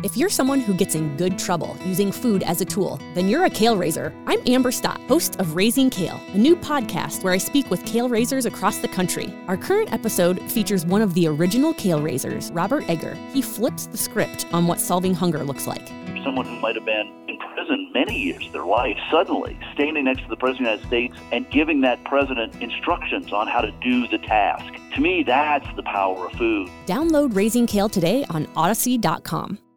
If you're someone who gets in good trouble using food as a tool, then you're a kale raiser. I'm Amber Stott, host of Raising Kale, a new podcast where I speak with kale raisers across the country. Our current episode features one of the original kale raisers, Robert Egger. He flips the script on what solving hunger looks like. Someone who might have been in prison many years of their life, suddenly standing next to the President of the United States and giving that president instructions on how to do the task. To me, that's the power of food. Download Raising Kale today on Odyssey.com.